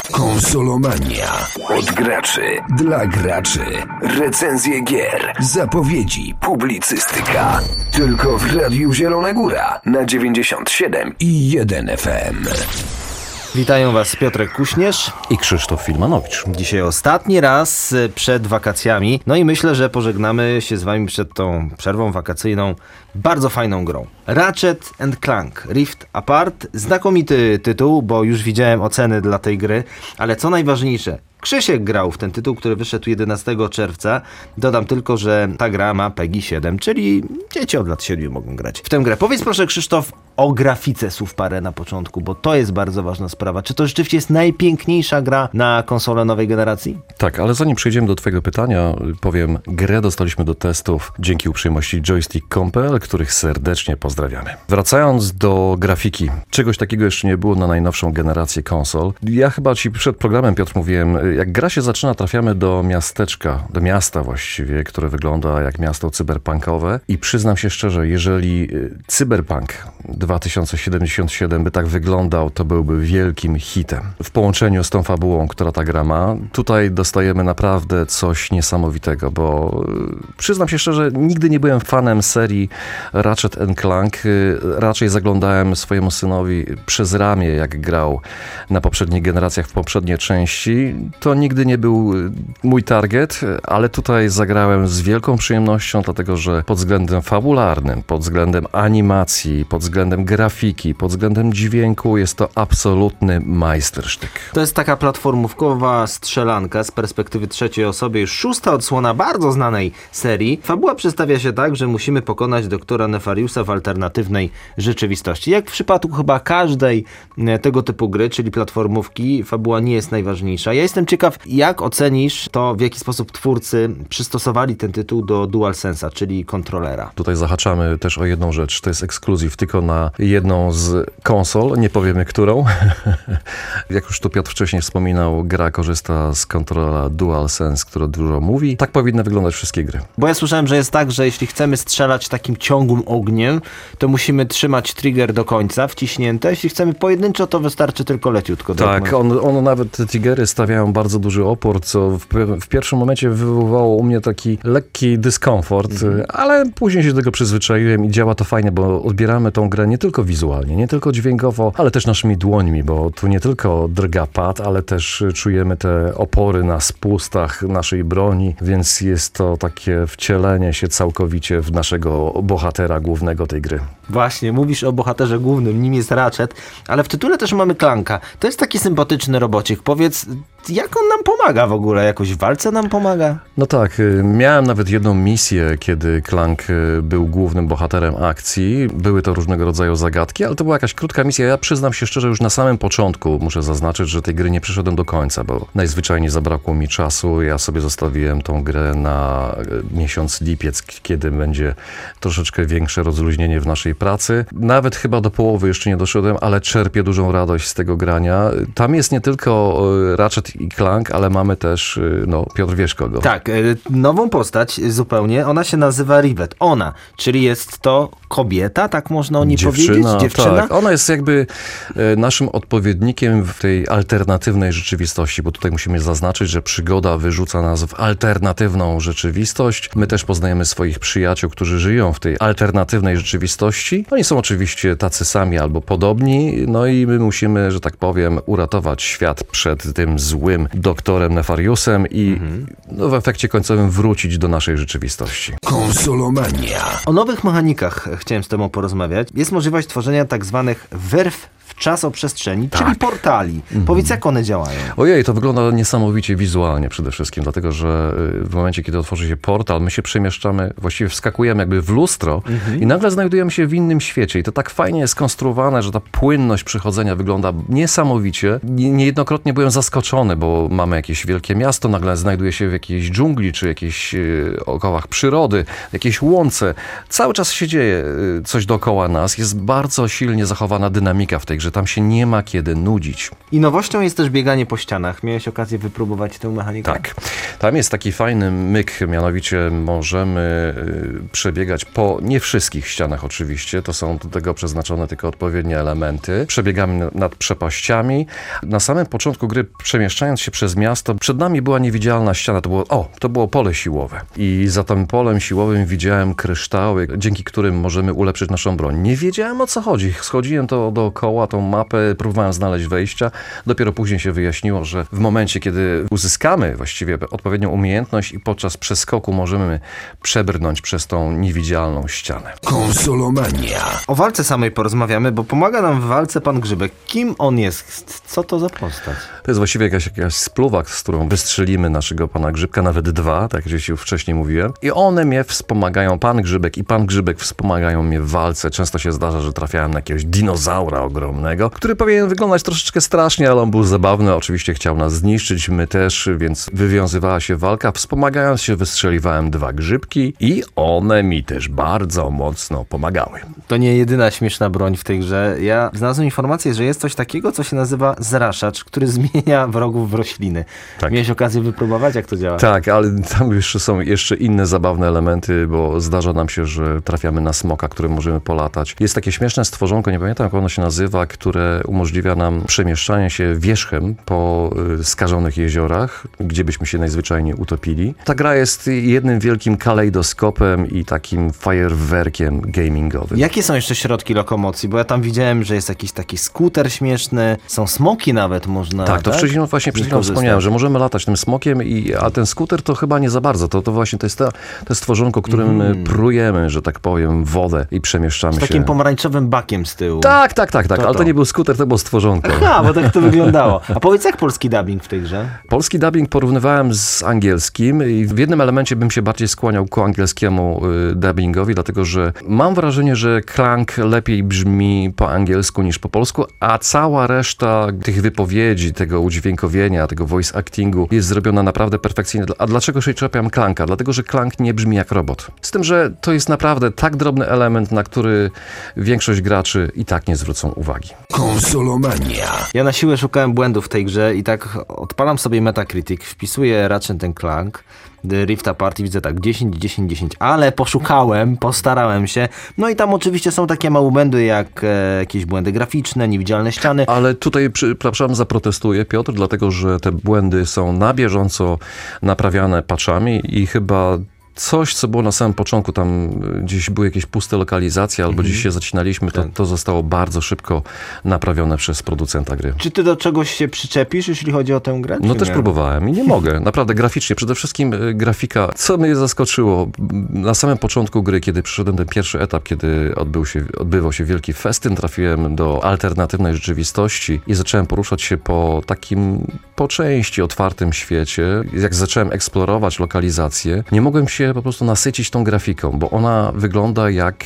Konsolomania. Od graczy dla graczy. Recenzje gier, zapowiedzi, publicystyka. Tylko w Radiu Zielona Góra na 97,1 FM. Witają Was Piotrek Kuśnierz i Krzysztof Filmanowicz. Dzisiaj ostatni raz przed wakacjami. No i myślę, że pożegnamy się z Wami przed tą przerwą wakacyjną bardzo fajną grą. Ratchet & Clank Rift Apart. Znakomity tytuł, bo już widziałem oceny dla tej gry, ale co najważniejsze, Krzysiek grał w ten tytuł, który wyszedł 11 czerwca. Dodam tylko, że ta gra ma PEGI 7, czyli dzieci od lat 7 mogą grać w tę grę. Powiedz proszę, Krzysztof, o grafice słów parę na początku, bo to jest bardzo ważna sprawa. Czy to rzeczywiście jest najpiękniejsza gra na konsolę nowej generacji? Tak, ale zanim przejdziemy do Twojego pytania, powiem, grę dostaliśmy do testów dzięki uprzejmości Joystick.pl, których serdecznie pozdrawiamy. Wracając do grafiki, czegoś takiego jeszcze nie było na najnowszą generację konsol. Ja chyba Ci przed programem, Piotr, mówiłem, jak gra się zaczyna, trafiamy do miasteczka, do miasta właściwie, które wygląda jak miasto cyberpunkowe i przyznam się szczerze, jeżeli Cyberpunk 2077 by tak wyglądał, to byłby wielkim hitem. W połączeniu z tą fabułą, która ta gra ma, tutaj dostajemy naprawdę coś niesamowitego, bo przyznam się szczerze, nigdy nie byłem fanem serii Ratchet & Clank. Raczej zaglądałem swojemu synowi przez ramię, jak grał na poprzednich generacjach, w poprzednie części. To nigdy nie był mój target, ale tutaj zagrałem z wielką przyjemnością, dlatego że pod względem fabularnym, pod względem animacji, pod względem grafiki, pod względem dźwięku jest to absolutny majstersztyk. To jest taka platformówkowa strzelanka z perspektywy trzeciej osoby, już 6. odsłona bardzo znanej serii. Fabuła przedstawia się tak, że musimy pokonać doktora Nefariusa w alternatywnej rzeczywistości. Jak w przypadku chyba każdej tego typu gry, czyli platformówki, fabuła nie jest najważniejsza. Ja jestem ciekaw, jak ocenisz to, w jaki sposób twórcy przystosowali ten tytuł do DualSense'a, czyli kontrolera. Tutaj zahaczamy też o jedną rzecz. To jest ekskluzyw tylko na jedną z konsol, nie powiemy którą. Jak już tu Piotr wcześniej wspominał, gra korzysta z kontrolera DualSense, który dużo mówi. Tak powinny wyglądać wszystkie gry. Bo ja słyszałem, że jest tak, że jeśli chcemy strzelać takim ciągłym ogniem, to musimy trzymać trigger do końca wciśnięte. Jeśli chcemy pojedynczo, to wystarczy tylko leciutko. Tak, on nawet te triggery stawiają bardzo duży opór, co w pierwszym momencie wywołało u mnie taki lekki dyskomfort, ale później się do tego przyzwyczaiłem i działa to fajnie, bo odbieramy tą grę nie tylko wizualnie, nie tylko dźwiękowo, ale też naszymi dłońmi, bo tu nie tylko drga pad, ale też czujemy te opory na spustach naszej broni, więc jest to takie wcielenie się całkowicie w naszego bohatera głównego tej gry. Właśnie, mówisz o bohaterze głównym, nim jest Ratchet, ale w tytule też mamy Clanka. To jest taki sympatyczny robocik. Powiedz, jak on nam pomaga w ogóle? Jakoś w walce nam pomaga? No tak, miałem nawet jedną misję, kiedy Clank był głównym bohaterem akcji. Były to różnego rodzaju zagadki, ale to była jakaś krótka misja. Ja przyznam się szczerze, już na samym początku muszę zaznaczyć, że tej gry nie przeszedłem do końca, bo najzwyczajniej zabrakło mi czasu. Ja sobie zostawiłem tą grę na miesiąc lipiec, kiedy będzie troszeczkę większe rozluźnienie w naszej pracy. Nawet chyba do połowy jeszcze nie doszedłem, ale czerpię dużą radość z tego grania. Tam jest nie tylko Ratchet i Clank, ale mamy też, Piotr, wiesz kogo. Tak, nową postać zupełnie, ona się nazywa Rivet. Ona, czyli jest to kobieta, tak można o niej powiedzieć? Dziewczyna? Tak, ona jest jakby naszym odpowiednikiem w tej alternatywnej rzeczywistości, bo tutaj musimy zaznaczyć, że przygoda wyrzuca nas w alternatywną rzeczywistość. My też poznajemy swoich przyjaciół, którzy żyją w tej alternatywnej rzeczywistości. Oni są oczywiście tacy sami albo podobni, no i my musimy, że tak powiem, uratować świat przed tym złym doktorem Nefariusem i w efekcie końcowym wrócić do naszej rzeczywistości. Konsolomania. O nowych mechanikach chciałem z Tobą porozmawiać. Jest możliwość tworzenia tak zwanych wyrw w czasoprzestrzeni, czyli portali. Powiedz, jak one działają? Ojej, to wygląda niesamowicie wizualnie przede wszystkim, dlatego że w momencie, kiedy otworzy się portal, my się przemieszczamy, właściwie wskakujemy jakby w lustro i nagle znajdujemy się w innym świecie. I to tak fajnie jest skonstruowane, że ta płynność przychodzenia wygląda niesamowicie. Niejednokrotnie byłem zaskoczony, bo mamy jakieś wielkie miasto, nagle znajduje się w jakiejś dżungli, czy jakiejś okołach przyrody, jakiejś łące. Cały czas się dzieje coś dookoła nas. Jest bardzo silnie zachowana dynamika w tej grze. tam się nie ma kiedy nudzić. I nowością jest też bieganie po ścianach. Miałeś okazję wypróbować tę mechanikę? Tak. Tam jest taki fajny myk, mianowicie możemy przebiegać po nie wszystkich ścianach oczywiście, to są do tego przeznaczone tylko odpowiednie elementy. Przebiegamy nad przepaściami. Na samym początku gry, przemieszczając się przez miasto, przed nami była niewidzialna ściana, to było pole siłowe. I za tym polem siłowym widziałem kryształy, dzięki którym możemy ulepszyć naszą broń. Nie wiedziałem, o co chodzi. Schodziłem to dookoła, tą mapę, próbowałem znaleźć wejścia. Dopiero później się wyjaśniło, że w momencie, kiedy uzyskamy właściwie odpowiednią umiejętność i podczas przeskoku możemy przebrnąć przez tą niewidzialną ścianę. Konsolomania. O walce samej porozmawiamy, bo pomaga nam w walce pan Grzybek. Kim on jest? Co to za postać? To jest właściwie jakaś spluwa, z którą wystrzelimy naszego pana Grzybka, nawet 2, tak jak już wcześniej mówiłem. I one mnie wspomagają, pan Grzybek i pan Grzybek wspomagają mnie w walce. Często się zdarza, że trafiałem na jakiegoś dinozaura ogromnego, który powinien wyglądać troszeczkę strasznie, ale on był zabawny. Oczywiście chciał nas zniszczyć, my też, więc wywiązywała się walka. Wspomagając się, wystrzeliwałem 2 grzybki i one mi też bardzo mocno pomagały. To nie jedyna śmieszna broń w tej grze. Ja znalazłem informację, że jest coś takiego, co się nazywa zraszacz, który zmienia wrogów w rośliny. Tak. Miałeś okazję wypróbować, jak to działa? Tak, ale tam są jeszcze inne zabawne elementy, bo zdarza nam się, że trafiamy na smoka, którym możemy polatać. Jest takie śmieszne stworzonko, nie pamiętam jak ono się nazywa, które umożliwia nam przemieszczanie się wierzchem po skażonych jeziorach, gdzie byśmy się najzwyczajniej utopili. Ta gra jest jednym wielkim kalejdoskopem i takim fajerwerkiem gamingowym. Jakie są jeszcze środki lokomocji? Bo ja tam widziałem, że jest jakiś taki skuter śmieszny, są smoki nawet można. Tak, to wcześniej właśnie przed chwilą wspomniałem, że możemy latać tym smokiem, a ten skuter to chyba nie za bardzo. To właśnie to jest stworzonko, którym prujemy, że tak powiem, wodę i przemieszczamy z się. takim pomarańczowym bakiem z tyłu. Tak, ale to nie był skuter, to było stworzonko. Aha, bo tak to wyglądało. A powiedz, jak polski dubbing w tej grze? Polski dubbing porównywałem z angielskim i w jednym elemencie bym się bardziej skłaniał ku angielskiemu dubbingowi, dlatego że mam wrażenie, że Clank lepiej brzmi po angielsku niż po polsku, a cała reszta tych wypowiedzi, tego udźwiękowienia, tego voice actingu jest zrobiona naprawdę perfekcyjnie. A dlaczego się czepiam Clanka? Dlatego, że Clank nie brzmi jak robot. Z tym, że to jest naprawdę tak drobny element, na który większość graczy i tak nie zwrócą uwagi. Konsolomania. Ja na siłę szukałem błędów w tej grze i tak odpalam sobie Metacritic, wpisuję Ratchet & Clank, The Rift Apart i widzę tak 10, 10, 10, ale poszukałem, postarałem się. No i tam oczywiście są takie małe błędy jak jakieś błędy graficzne, niewidzialne ściany. Ale tutaj, przepraszam, zaprotestuję, Piotr, dlatego że te błędy są na bieżąco naprawiane patchami i chyba coś, co było na samym początku, tam gdzieś były jakieś puste lokalizacje, albo gdzieś się zacinaliśmy, to zostało bardzo szybko naprawione przez producenta gry. Czy ty do czegoś się przyczepisz, jeśli chodzi o tę grę? No też próbowałem i nie mogę. Naprawdę graficznie. Przede wszystkim grafika. Co mnie zaskoczyło? Na samym początku gry, kiedy przyszedłem ten pierwszy etap, kiedy odbywał się wielki festyn, trafiłem do alternatywnej rzeczywistości i zacząłem poruszać się po takim po części otwartym świecie. Jak zacząłem eksplorować lokalizację, nie mogłem się po prostu nasycić tą grafiką, bo ona wygląda jak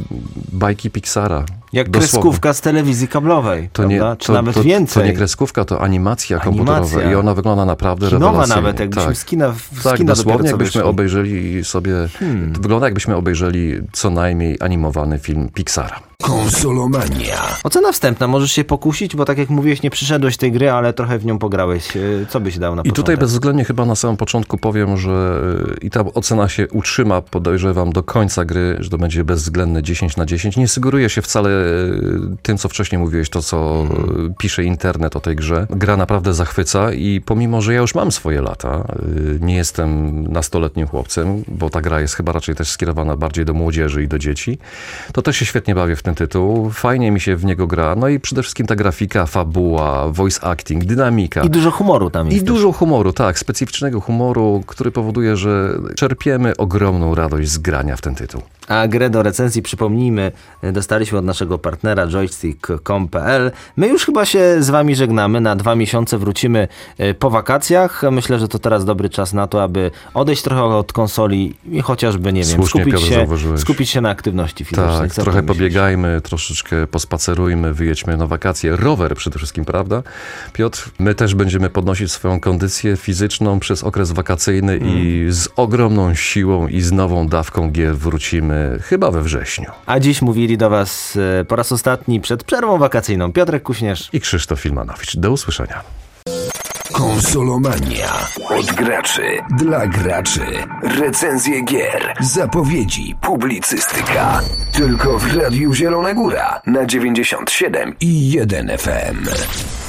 bajki Pixara. Jak kreskówka z telewizji kablowej, czy nawet więcej. To nie kreskówka, to animacja komputerowa i ona wygląda naprawdę rewelacyjnie. Nawet, jakbyśmy z kina dosłownie jakbyśmy obejrzeli sobie, wygląda jakbyśmy obejrzeli co najmniej animowany film Pixara. Konsolomania. Ocena wstępna, możesz się pokusić, bo tak jak mówiłeś, nie przyszedłeś tej gry, ale trochę w nią pograłeś. Co byś dał na początek? I tutaj bezwzględnie chyba na samym początku powiem, że i ta ocena się utrzyma, podejrzewam, do końca gry, że to będzie bezwzględne 10/10. Nie sugeruje się wcale tym, co wcześniej mówiłeś, to co pisze internet o tej grze. Gra naprawdę zachwyca i pomimo, że ja już mam swoje lata, nie jestem nastoletnim chłopcem, bo ta gra jest chyba raczej też skierowana bardziej do młodzieży i do dzieci, to też się świetnie bawię w ten tytuł. Fajnie mi się w niego gra. No i przede wszystkim ta grafika, fabuła, voice acting, dynamika. I dużo humoru tam jest. I dużo humoru, tak. Specyficznego humoru, który powoduje, że czerpiemy ogromną radość z grania w ten tytuł. A grę do recenzji, przypomnijmy, dostaliśmy od naszego partnera joystick.com.pl. My już chyba się z wami żegnamy. Na 2 miesiące wrócimy po wakacjach. Myślę, że to teraz dobry czas na to, aby odejść trochę od konsoli i chociażby, nie wiem, skupić się na aktywności fizycznej. Tak, trochę pobiegajmy, troszeczkę pospacerujmy, wyjedźmy na wakacje. Rower przede wszystkim, prawda? Piotr, my też będziemy podnosić swoją kondycję fizyczną przez okres wakacyjny i z ogromną siłą i z nową dawką gier wrócimy usłyszymy chyba we wrześniu. A dziś mówili do Was po raz ostatni przed przerwą wakacyjną Piotrek Kuśnierz I Krzysztof Filmanowicz. Do usłyszenia. Konsolomania. Od graczy dla graczy. Recenzje gier, zapowiedzi, publicystyka. Tylko w Radiu Zielona Góra na 97,1 FM.